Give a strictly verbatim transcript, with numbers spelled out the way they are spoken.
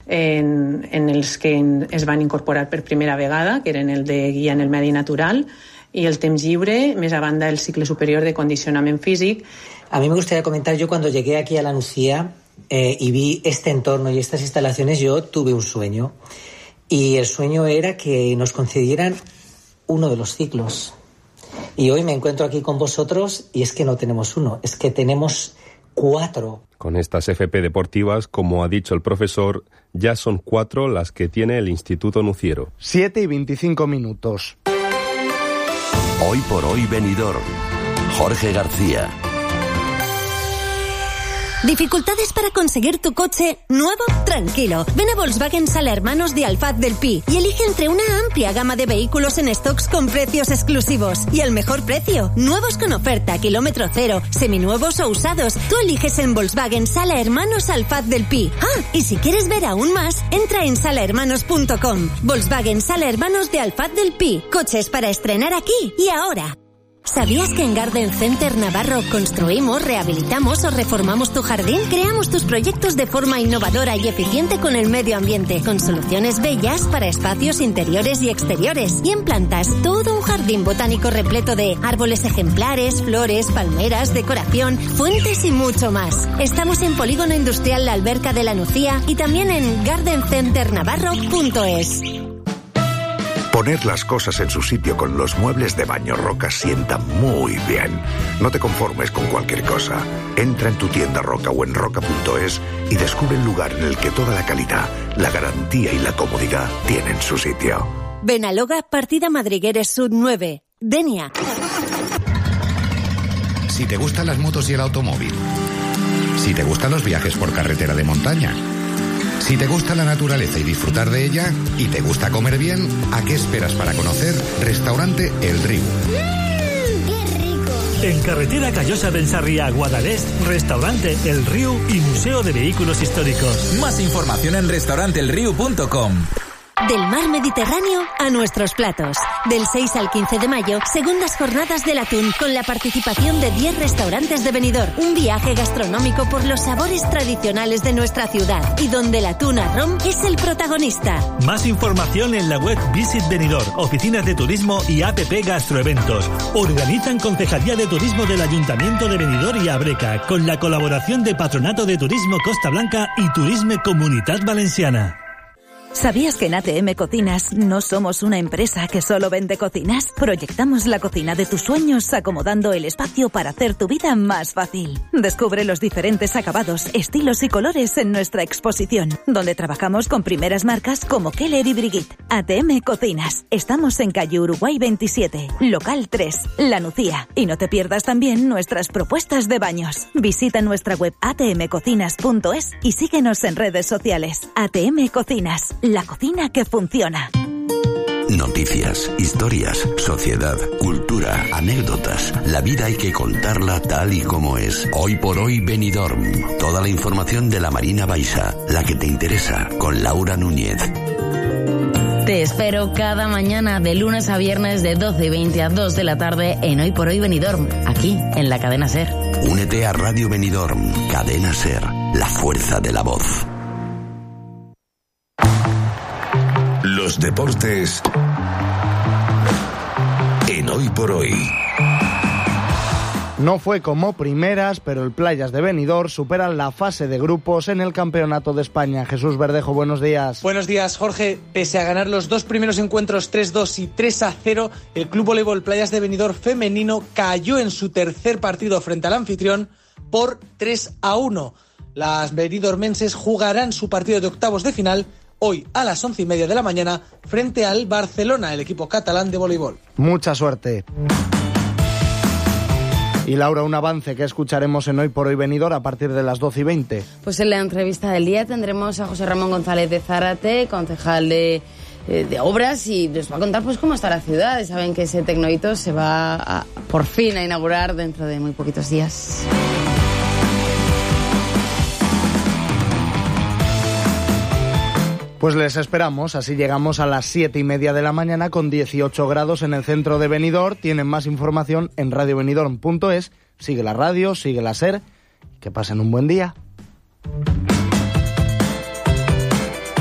en, en els que es van incorporar per primera vegada, que eren el de guia en el medi natural i el temps lliure, més a banda el cicle superior de condicionament físic. A mí me gustaría comentar, yo cuando llegué aquí a la Nucía eh, y vi este entorno y estas instalaciones, yo tuve un sueño. Y el sueño era que nos concedieran uno de los ciclos. Y hoy me encuentro aquí con vosotros y es que no tenemos uno, es que tenemos cuatro. Con estas F P deportivas, como ha dicho el profesor, ya son cuatro las que tiene el Instituto Nuciero. siete y veinticinco minutos. Hoy por hoy Benidorm. Jorge García. ¿Dificultades para conseguir tu coche nuevo? Tranquilo. Ven a Volkswagen Sala Hermanos de Alfaz del Pi y elige entre una amplia gama de vehículos en stocks con precios exclusivos. Y al mejor precio. Nuevos con oferta, kilómetro cero, seminuevos o usados. Tú eliges en Volkswagen Sala Hermanos Alfaz del Pi. Ah, y si quieres ver aún más, entra en sala hermanos punto com. Volkswagen Sala Hermanos de Alfaz del Pi. Coches para estrenar aquí y ahora. ¿Sabías que en Garden Center Navarro construimos, rehabilitamos o reformamos tu jardín? Creamos tus proyectos de forma innovadora y eficiente con el medio ambiente, con soluciones bellas para espacios interiores y exteriores. Y en plantas, todo un jardín botánico repleto de árboles ejemplares, flores, palmeras, decoración, fuentes y mucho más. Estamos en Polígono Industrial La Alberca de la Nucía y también en garden center navarro punto es. Poner las cosas en su sitio con los muebles de Baño Roca sienta muy bien. No te conformes con cualquier cosa. Entra en tu tienda Roca o en roca punto es y descubre el lugar en el que toda la calidad, la garantía y la comodidad tienen su sitio. Benaloga, partida Madrigueres Sud nueve. Denia. Si te gustan las motos y el automóvil. Si te gustan los viajes por carretera de montaña. Si te gusta la naturaleza y disfrutar de ella, y te gusta comer bien, ¿a qué esperas para conocer Restaurante El Riu? ¡Mmm, qué rico! En carretera Callosa del Sarriá, Guadalest, Restaurante El Riu y Museo de Vehículos Históricos. Más información en restaurante el riu punto com. Del mar Mediterráneo a nuestros platos. Del seis al quince de mayo, segundas jornadas del atún con la participación de diez restaurantes de Benidorm. Un viaje gastronómico por los sabores tradicionales de nuestra ciudad y donde el atún a rom es el protagonista. Más información en la web Visit Benidorm, oficinas de turismo y app Gastroeventos. Organizan Concejalía de Turismo del Ayuntamiento de Benidorm y Abreca con la colaboración de Patronato de Turismo Costa Blanca y Turisme Comunitat Valenciana. ¿Sabías que en A T M Cocinas no somos una empresa que solo vende cocinas? Proyectamos la cocina de tus sueños acomodando el espacio para hacer tu vida más fácil. Descubre los diferentes acabados, estilos y colores en nuestra exposición, donde trabajamos con primeras marcas como Keller y Brigitte. A T M Cocinas. Estamos en calle Uruguay veintisiete, local tres, La Nucía. Y no te pierdas también nuestras propuestas de baños. Visita nuestra web a t m cocinas punto es y síguenos en redes sociales. A T M Cocinas. La cocina que funciona. Noticias, historias, sociedad, cultura, anécdotas. La vida hay que contarla tal y como es. Hoy por hoy Benidorm. Toda la información de la Marina Baixa, la que te interesa, con Laura Núñez. Te espero cada mañana de lunes a viernes de doce y veinte a dos de la tarde en Hoy por Hoy Benidorm, aquí en la cadena SER. Únete a Radio Benidorm, cadena SER, la fuerza de la voz. Los deportes en Hoy por Hoy. No fue como primeras, pero el Playas de Benidorm supera la fase de grupos en el Campeonato de España. Jesús Verdejo, buenos días. Buenos días, Jorge. Pese a ganar los dos primeros encuentros tres dos y tres a cero, el Club Voleibol Playas de Benidorm femenino cayó en su tercer partido frente al anfitrión por tres a uno. Las benidormenses jugarán su partido de octavos de final hoy a las once y media de la mañana frente al Barcelona, el equipo catalán de voleibol. Mucha suerte. Y Laura, un avance que escucharemos en Hoy por Hoy Benidorm a partir de las doce y veinte. Pues en la entrevista del día tendremos a José Ramón González de Zárate, concejal de, de Obras, y nos va a contar pues cómo está la ciudad. Saben que ese Tecnohito se va a, por fin a inaugurar dentro de muy poquitos días. Pues les esperamos, así llegamos a las siete y media de la mañana con dieciocho grados en el centro de Benidorm. Tienen más información en radio benidorm punto es. Sigue la radio, sigue la SER. Que pasen un buen día.